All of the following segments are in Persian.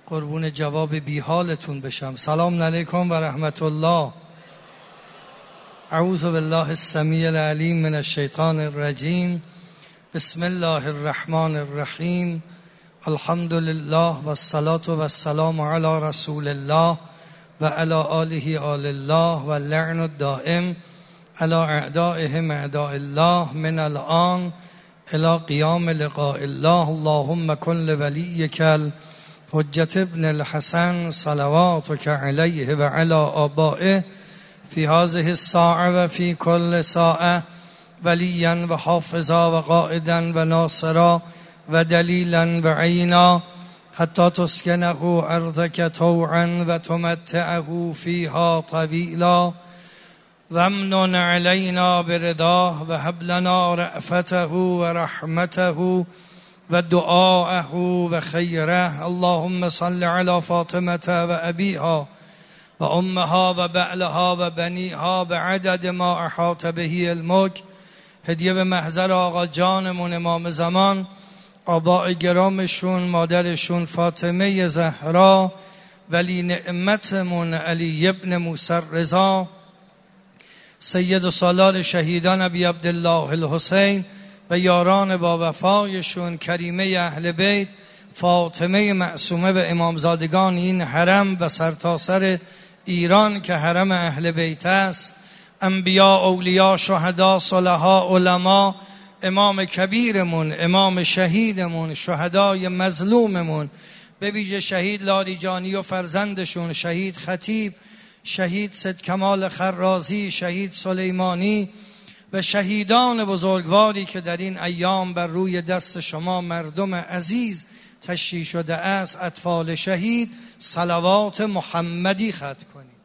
قربون جواب بی حالتون بشم. سلام علیکم و رحمت الله. اعوذ بالله السمیع العلیم من الشیطان الرجیم. بسم الله الرحمن الرحیم. الحمد لله و الصلاة و السلام علی رسول الله و علی آله آل الله و اللعن الدائم علی اعدائهم اعداء الله من الآن الى قیام لقاء الله. اللهم کن لولیک حجت ابن الحسن صلواتک علیه و علی آبائه فی هذه الساعه و فی کل ساعه ولیا و حافظا و قائدا و ناصرا و دلیلا و عینا حتی تسکنه ارضک طوعا و تمتعه فیها طویلا و امنن علینا برضاه و هب لنا رأفته و رحمته و دعاءه و خیره. اللهم صل علی فاطمه و ابیها و امها و بعلها و بنیها بعدد ما احاط به علمک. هدیه به محضر آقا جانمون امام زمان، آباء گرامشون، مادرشون فاطمه زهرا، ولی نعمتمون علی ابن موسی رضا، سید سالار شهیدان ابی عبدالله الحسین و یاران با وفایشون، کریمه اهل بیت، فاطمه معصومه و امامزادگان این حرم و سرتاسر ایران که حرم اهل بیت است، انبیا، اولیا، شهدا، صلحا، علما، امام کبیرمون، امام شهیدمون، شهدای مظلوممون، به ویژه شهید لاریجانی و فرزندشون، شهید خطیب، شهید سید کمال خرازی، شهید سلیمانی و شهیدان بزرگواری که در این ایام بر روی دست شما مردم عزیز تشییع شده است، اطفال شهید، صلوات محمدی ختم کنید.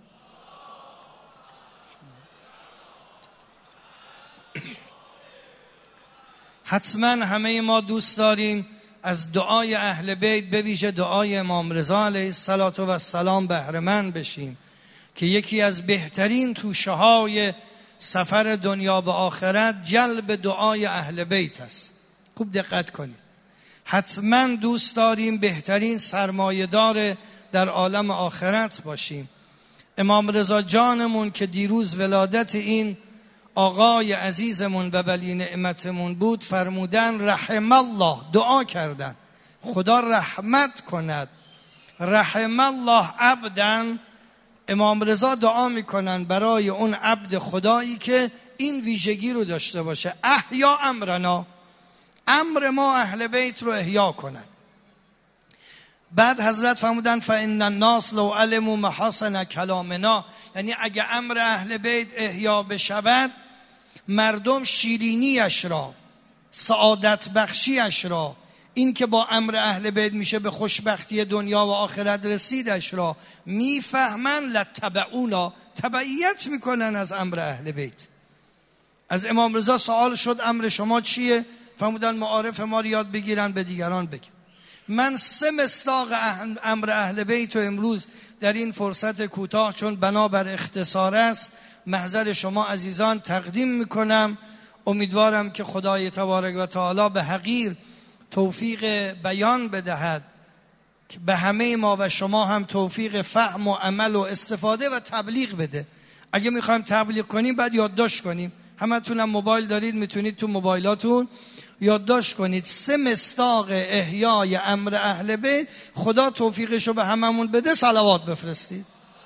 حتما همه ما دوست داریم از دعای اهل بیت، به ویژه دعای امام رضا علیه السلام بهره مند بشیم که یکی از بهترین توشه های سفر دنیا به آخرت جلب دعای اهل بیت است. خوب دقت کنید. حتما دوست داریم بهترین سرمایه‌دار در عالم آخرت باشیم. امام رضا جانمون که دیروز ولادت این آقای عزیزمون و ولی نعمتمون بود، فرمودن رحم الله، دعا کردن خدا رحمت کند، رحم الله عبدن. امام رضا دعا میکنن برای اون عبد خدایی که این ویژگی رو داشته باشه، احیا امرنا، امر ما اهل بیت رو احیا کند. بعد حضرت فرمودن فان الناس لو علموا محاسن کلامنا، یعنی اگه امر اهل بیت احیا بشود، مردم شیرینیش را، سعادت بخشیش را، این که با امر اهل بیت میشه به خوشبختی دنیا و آخرت رسیدش را میفهمن، لتبعونا، تبعیت میکنن از امر اهل بیت. از امام رضا سوال شد امر شما چیه؟ فرمودن معارف ما رو یاد بگیرن به دیگران بگن. من 3 مصداق امر اهل بیت و امروز در این فرصت کوتاه، چون بنابر اختصار است، محضر شما عزیزان تقدیم میکنم. امیدوارم که خدای تبارک و تعالی به حقیر توفیق بیان بدهد، که به همه ما و شما هم توفیق فهم و عمل و استفاده و تبلیغ بده. اگه میخوایم تبلیغ کنیم باید یادداشت کنیم. همتون هم موبایل دارید، میتونید تو موبایلاتون یادداشت کنید. 3 مصداق احیای امر اهل بیت، خدا توفیقشو به هممون بده. صلوات بفرستید.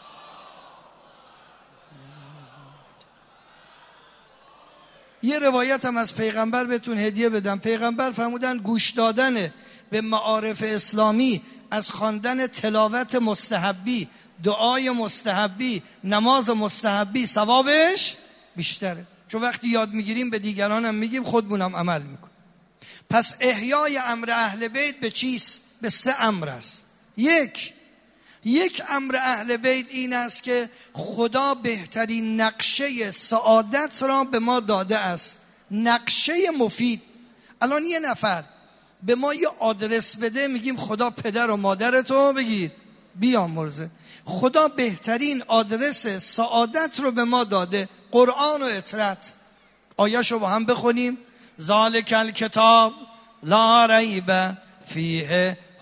یه روایت هم از پیغمبر بهتون هدیه بدم. پیغمبر فرمودن گوش دادن به معارف اسلامی از خواندن تلاوت مستحبی، دعای مستحبی، نماز مستحبی ثوابش بیشتره. چون وقتی یاد میگیریم به دیگران هم میگیم، خودمونم عمل میکنیم. پس احیای امر اهل بیت به چیست؟ به 3 امر است. یک امر اهل بیت این است که خدا بهترین نقشه سعادت را به ما داده است، نقشه مفید. الان یه نفر به ما یه آدرس بده، میگیم خدا پدر و مادرتو بگید بیامرزه. خدا بهترین آدرس سعادت رو به ما داده، قرآن و اطرت. آیه‌شو با هم بخونیم. ذالک الکتاب لا ریب فیه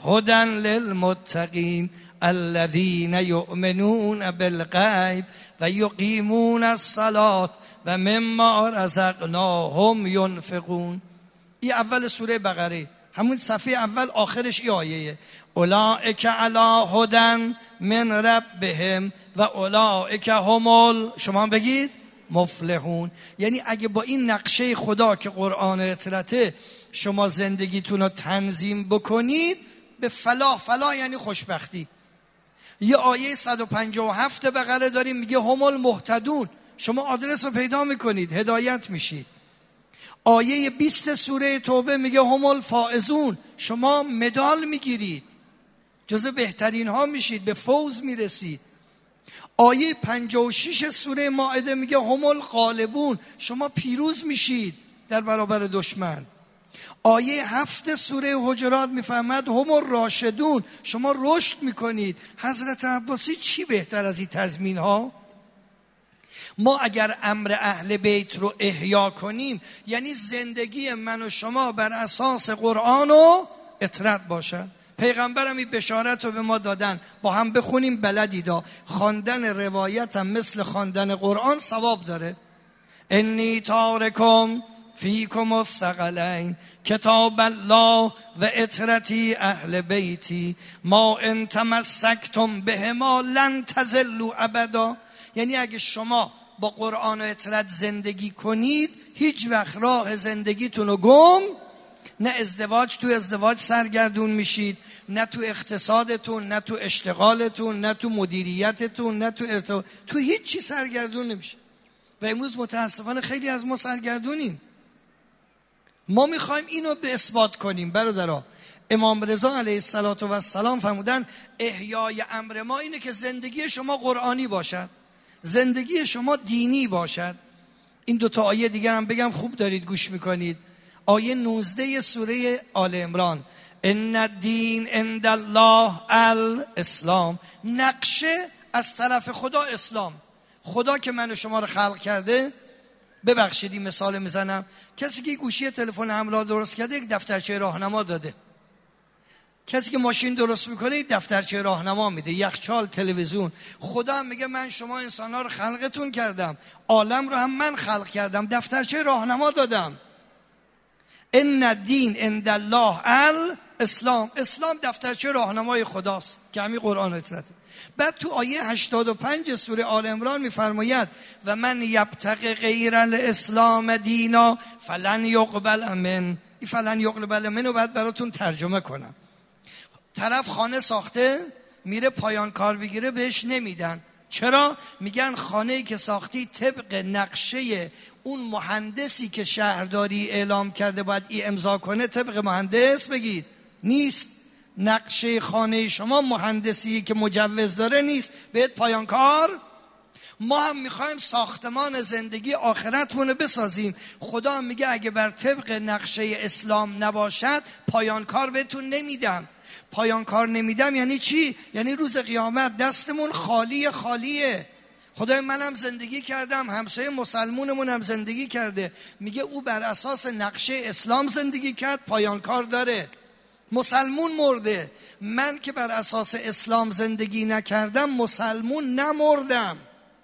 هدی للمتقین الذین یؤمنون بالغیب و یقیمون الصلاة و مما رزقناهم ینفقون. این اول سوره بقره، همون صفحه اول آخرش این آیه اولئک علی هدی من ربهم و اولئک هم شما بگید مفلحون. یعنی اگه با این نقشه خدا که قرآن اطلاعه شما زندگیتون رو تنظیم بکنید به فلاح یعنی خوشبختی. یه آیه 157 بقره داریم میگه هم المهتدون، شما آدرس رو پیدا میکنید هدایت میشید. آیه 20 سوره توبه میگه هم الفائزون، شما مدال میگیرید، جزو بهترین ها میشید، به فوز میرسید. آیه 56 سوره مائده میگه هم الغالبون، شما پیروز میشید در برابر دشمن. آیه 7 سوره حجرات میفهمد هم الراشدون، شما رشد میکنید. حضرت عباسی چی بهتر از این تضمین ها؟ ما اگر امر اهل بیت رو احیا کنیم یعنی زندگی من و شما بر اساس قرآن و اطرت باشد. پیغمبرم این بشارت رو به ما دادن، با هم بخونیم بلدیدا. خواندن روایت هم مثل خواندن قرآن ثواب داره. انی تارکم فیکم الثقلین کتاب الله و اطرتی اهل بیتی ما ان تمسکتم بهما لن تضلوا ابدا. یعنی اگه شما با قرآن و اطرت زندگی کنید هیچ وقت راه زندگیتون رو گم، نه ازدواج تو ازدواج سرگردون میشید، نه تو اقتصادتون، نه تو اشتغالتون، نه تو مدیریتتون، نه تو هیچ چی سرگردون نمیشید. و امروز متاسفانه خیلی از ما سرگردونیم. ما میخوایم اینو به اثبات کنیم برادرها. امام رضا علیه السلام فرمودن احیای امر ما اینه که زندگی شما قرآنی باشد، زندگی شما دینی باشد. این دوتا آیه دیگر هم بگم خوب دارید گوش میکنید. آیه 19 سوره آل عمران ان الدین عند الله الاسلام، نقشه از طرف خدا اسلام. خدا که من و شما رو خلق کرده، ببخشید این مثال میزنم، کسی که گوشی تلفن همراه درست کرده یک دفترچه راهنما داده. کسی که ماشین درست میکنه یک دفترچه راهنما میده، یخچال، تلویزیون. خدا هم میگه من شما انسان‌ها رو خلقتون کردم، عالم رو هم من خلق کردم، دفترچه راهنما دادم. ان الدین عند الله الاسلام، اسلام دفترچه راهنمای خداست که همین قرآن اطلاعه. بعد تو آیه 85 سوره آل عمران میفرماید و من یبتغی غیر الاسلام دینا فلن یقبل من. این فلن یقبل من رو بعد براتون ترجمه کنم. طرف خانه ساخته میره پایان کار بگیره بهش نمیدن. چرا؟ میگن خانه‌ای که ساختی طبق نقشه اون مهندسی که شهرداری اعلام کرده باید ای امضا کنه، طبق مهندس بگید نیست. نقشه خانه شما مهندسی که مجوز داره نیست، بهت پایان کار. ما هم میخوایم ساختمان زندگی آخرتمون رو بسازیم. خدا هم میگه اگه بر طبق نقشه اسلام نباشد پایان کار بهتون نمیدم. پایان کار نمیدم یعنی چی؟ یعنی روز قیامت دستمون خالیه. خدای منم زندگی کردم، همسایه مسلمونمون هم زندگی کرده، میگه او بر اساس نقشه اسلام زندگی کرد، پایان کار داره. مسلمون مرده، من که بر اساس اسلام زندگی نکردم مسلمون نمردم.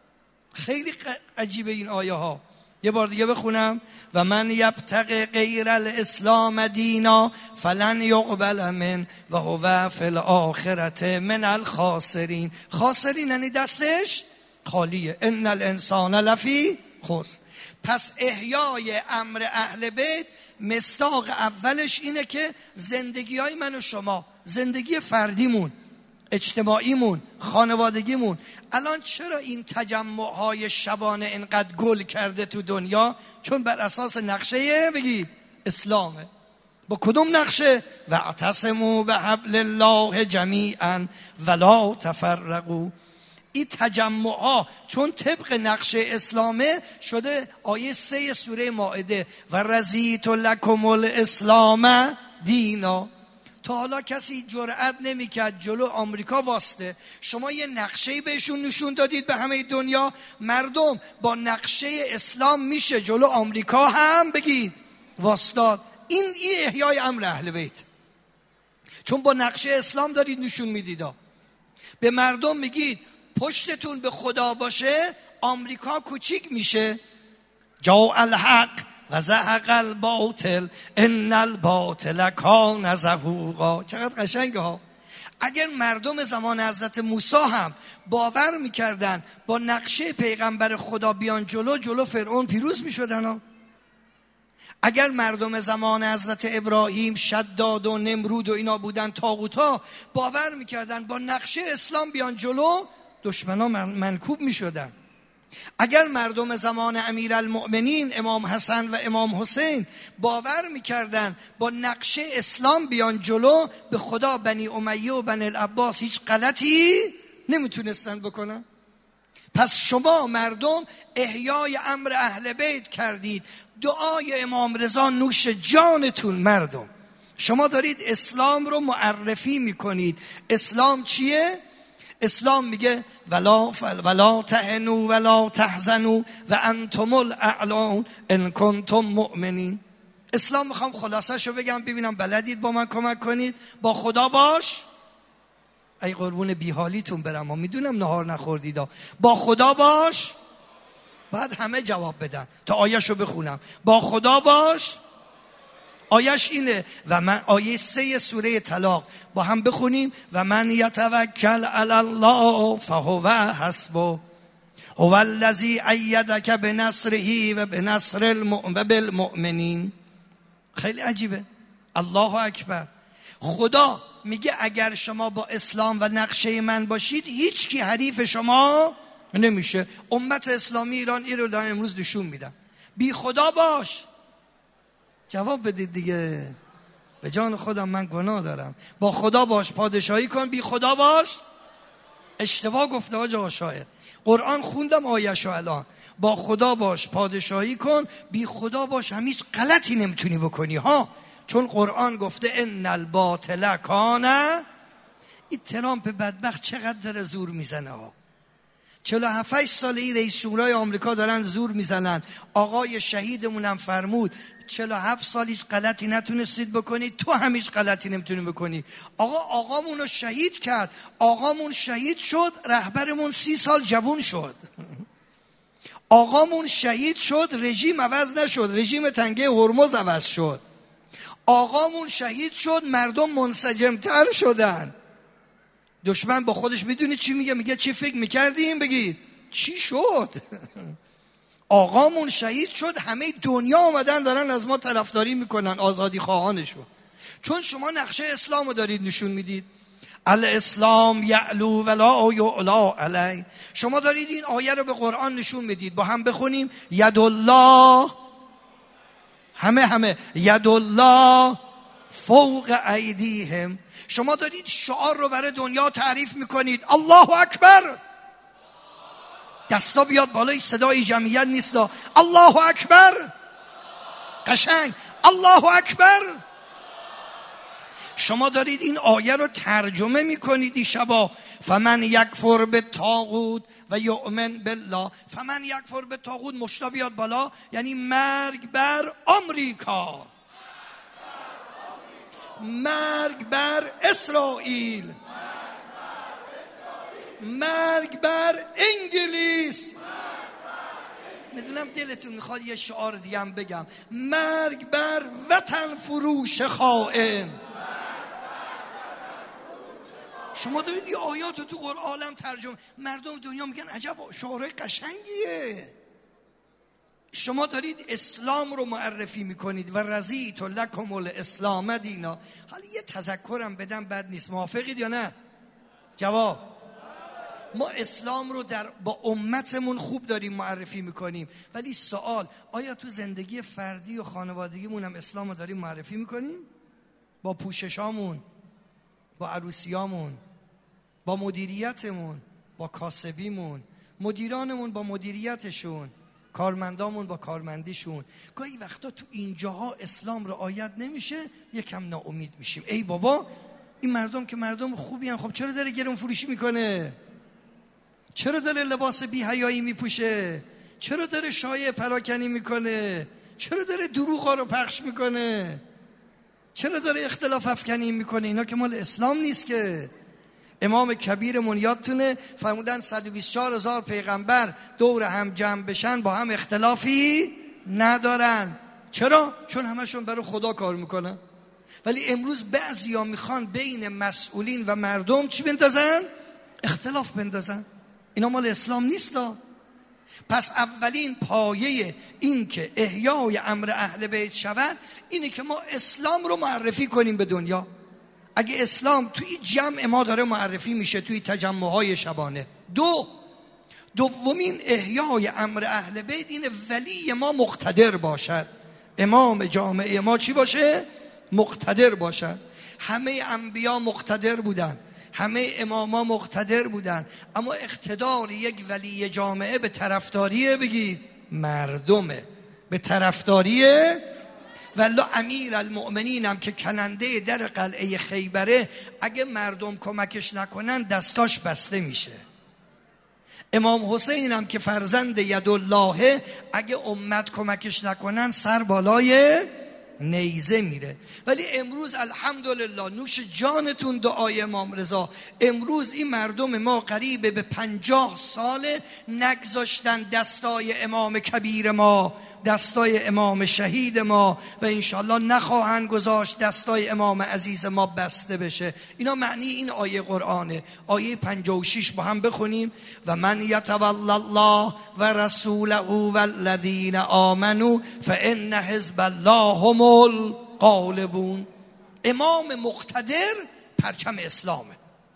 خیلی عجیبه این آیه ها. یه بار دیگه بخونم و من یبتغی غیر الاسلام دینا فلن یقبل من و هو فی الاخرة من الخاسرین. خاسرین یعنی دستش خالیه. ان الانسان لفی خسر. پس احیای امر اهل بیت مصداق اولش اینه که زندگی های من و شما، زندگی فردیمون، اجتماعیمون، خانوادگیمون. الان چرا این تجمعهای شبانه اینقدر گل کرده تو دنیا؟ چون بر اساس نقشه بگید اسلامه. با کدوم نقشه؟ واعتصموا بحبل الله جمیعا ولا تفرقوا. این تجمعها چون طبق نقشه اسلامه شده آیه 3 سوره مائده و رضیت لکم الاسلام دینا. تا حالا کسی جرئت نمیکرد جلو آمریکا واسطه. شما یه نقشه‌ای بهشون نشون دادید به همه دنیا، مردم با نقشه اسلام میشه جلو آمریکا هم بگید واسطاد. این احیای امر اهل بیت. چون با نقشه اسلام دارید نشون میدید. به مردم میگید پشتتون به خدا باشه، آمریکا کوچیک میشه. جاء الحق و زهق الباطل ان الباطل کان زهوقا. چقدر قشنگه ها. اگر مردم زمان حضرت موسی هم باور میکردن با نقشه پیغمبر خدا بیان جلو فرعون پیروز میشدن ها. اگر مردم زمان حضرت ابراهیم شداد و نمرود و اینا بودن، طاغوتا، باور میکردن با نقشه اسلام بیان جلو، دشمنا منکوب میشدن. اگر مردم زمان امیرالمؤمنین امام حسن و امام حسین باور میکردن با نقشه اسلام بیان جلو، به خدا بنی امیه و بنی العباس هیچ غلطی نمیتونستن بکنن. پس شما مردم احیای امر اهل بیت کردید، دعای امام رضا نوش جانتون. مردم شما دارید اسلام رو معرفی میکنید. اسلام چیه؟ اسلام میگه ولا تهنوا ولا تحزنوا و انتم الاعلون ان کنتم مؤمنین. اسلام میخوام خلاصه‌شو بگم ببینم بلدید با من کمک کنید. با خدا باش. ای قربون بیحالیتون برم، ما میدونم نهار نخوردید. با خدا باش. بعد همه جواب بدن تا آیه‌شو بخونم. با خدا باش. آیش اینه و من آیه 3 سوره طلاق با هم بخونیم. و من یتوکل علی الله فهو حسبه هو الذی ایدک بنصره و بنصر بالمؤمنین. خیلی عجیبه. الله اکبر. خدا میگه اگر شما با اسلام و نقشه من باشید، هیچ کی حریف شما نمیشه. امت اسلامی ایران این رو دارن امروز نشون میدن. بی خدا باش. جواب بدید دیگه. به جان خودم من گناه دارم. با خدا باش پادشاهی کن، بی خدا باش. اشتباه گفته حاج آقا شاعر. قرآن خوندم آیه‌شو الان. با خدا باش پادشاهی کن، بی خدا باش هم هیچ غلطی نمیتونی بکنی ها. چون قرآن گفته ان الباطل کان. این ترامپ بدبخت چقدر داره زور میزنه ها. 47 ساله ای رئیس جمهورای آمریکا دارن زور میزنن. آقای شهیدمون هم فرمود 47 سال هیچ غلطی نتونستید بکنید، تو هم هیچ غلطی نمیتونی بکنی. آقامون رو شهید کرد. آقامون شهید شد، رهبرمون 30 سال جوون شد. آقامون شهید شد، رژیم عوض نشد، رژیم تنگه هرمز عوض شد. آقامون شهید شد، مردم منسجمتر شدن. دشمن با خودش میدونید چی میگه؟ میگه چی فکر میکردیم؟ بگید چی شد؟ آقامون شهید شد، همه دنیا اومدن دارن از ما طرفداری میکنن، آزادی خواهانشون. چون شما نقشه اسلام رو دارید نشون میدید. الاسلام یعلو ولا یعلا علی. شما دارید این آیه رو به قرآن نشون میدید. با هم بخونیم. ید الله، همه ید الله فوق ایدیهم. شما دارید شعار رو برای دنیا تعریف میکنید. الله اکبر. دستا بیاد بالای، صدای جمعیت نیست. الله اکبر. قشنگ الله اکبر. شما دارید این آیه رو ترجمه میکنید این شبا. فمن یکفر بالطاغوت و یؤمن بالله. فمن یکفر بالطاغوت مشتا بیاد بالا، یعنی مرگ بر آمریکا، مرگ بر اسرائیل، مرگ بر انگلیس. میدونم دلتون میخواد یه شعار دیگه هم بگم. مرگ بر وطن فروش خائن. شما دارید یه آیات رو تو عالم ترجمه، مردم دنیا میگن عجب شعارهای قشنگیه. شما دارید اسلام رو معرفی میکنید و رضیت لکم الاسلام دینا. حالا یه تذکرم بدم بد نیست، موافقید یا نه؟ جواب. ما اسلام رو با امتمون خوب داریم معرفی میکنیم، ولی سوال آیا تو زندگی فردی و خانوادگیمون هم اسلام رو داریم معرفی میکنیم؟ با پوششامون، با عروسیامون، با مدیریتمون، با کاسبیمون، مدیرانمون با مدیریتشون، کارمندامون با کارمندیشون. گاهی وقتا تو اینجاها اسلام رعایت نمیشه، یکم ناامید میشیم. ای بابا این مردم که مردم خوبی هن، خب چرا داره گرون فروشی میکنه؟ چرا داره لباس بی حیایی میپوشه؟ چرا داره شایعه پراکنی میکنه؟ چرا داره دروغا رو پخش میکنه؟ چرا داره اختلاف افکنی میکنه؟ اینا که مال اسلام نیست که. امام کبیرمون یادتونه فرمودن 124,000 پیغمبر دور هم جمع بشن با هم اختلافی ندارن. چرا؟ چون همشون برای خدا کار میکنن. ولی امروز بعضیا میخوان بین مسئولین و مردم چی بندازن؟ اختلاف بندازن. اینا مال اسلام نیست. پس اولین پایه این که احیای امر اهل بیت شود اینه که ما اسلام رو معرفی کنیم به دنیا. اگه اسلام توی جمع ما داره معرفی میشه توی تجمعهای شبانه. دومین احیای امر اهل بیت اینه ولی ما مقتدر باشد. امام جامعه ما چی باشه؟ مقتدر باشد. همه انبیا مقتدر بودن، همه اماما مقتدر بودن، اما اقتدار یک ولی جامعه به طرفداریه بگید مردمه، به طرفداریه. والله امیر المؤمنین هم که کننده در قلعه خیبره اگه مردم کمکش نکنن دستاش بسته میشه. امام حسین هم که فرزند یدالله اگه امت کمکش نکنن سر بالای نیزه میره. ولی امروز الحمدلله نوش جانتون دعای امام رضا، امروز این مردم ما قریب به 50 ساله نگذاشتن دستای امام کبیر ما، دستای امام شهید ما و انشالله نخواهند گذاشت دستای امام عزیز ما بسته بشه. اینا معنی این آیه قرآنه. آیه 56 با هم بخونیم. و من یتولی الله و رسوله والذین آمنوا فان حزب الله هم الغالبون. امام مقتدر پرچم اسلامه.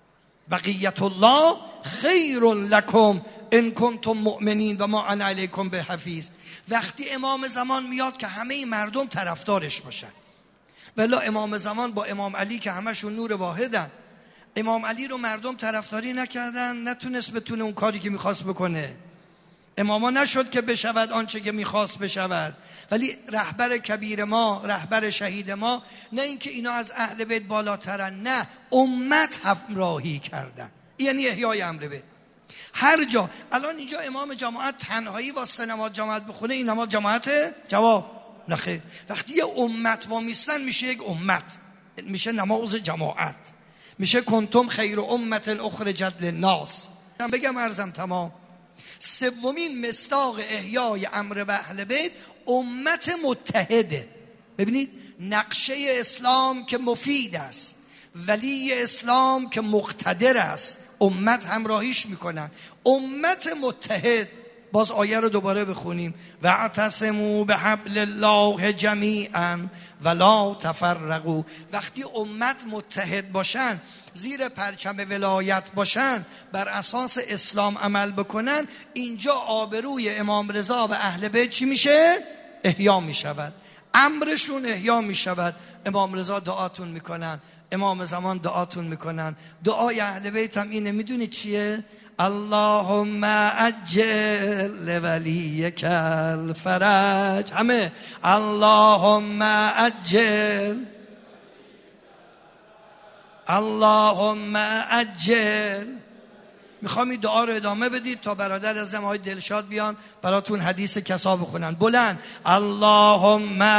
بقیت الله خیر لکم ان کنتم مؤمنین و ما انا علیکم بحفیظ. وقتی امام زمان میاد که همه مردم طرفدارش باشن. ولی امام زمان با امام علی که همشون نور واحدن، امام علی رو مردم طرفداری نکردن، نتونست بتونه اون کاری که میخواست بکنه. اماما نشد که بشود آنچه که میخواست بشود. ولی رهبر کبیر ما، رهبر شهید ما، نه اینکه اینا از اهل بیت بالاترن، نه، امت همراهی کردن. یعنی احیای امر بیت. هر جا الان اینجا امام جماعت تنهایی واسه نماز جماعت بخونه، این نماز جماعته؟ جواب نخیر. وقتی یه امت وامیستن میشه یک امت، میشه نماز جماعت، میشه کنتم خیر امت اخرجت للناس. بگم عرضم تمام. سومین مصداق احیای امر به اهل بیت امت متحده. ببینید نقشه اسلام که مفید است، ولی اسلام که مقتدر است، امت همراهیش میکنن. امت متحد. باز آیه رو دوباره بخونیم. واعتصموا بحبل الله جمیعا ولا تفرقوا. وقتی امت متحد باشن، زیر پرچم ولایت باشن، بر اساس اسلام عمل بکنن، اینجا آبروی امام رضا و اهل بیت چی میشه؟ احیا میشود. امرشون احیا میشود. امام رضا دعاتون میکنن، امام زمان دعاتون میکنن. دعای اهل بیت هم اینه، میدونی چیه؟ اللهم عجل لولیک الفرج. همه اللهم عجل، اللهم عجل. میخوام این دعا رو ادامه بدید تا برادر از های دلشاد بیان براتون حدیث کسا بخونن بلند. اللهم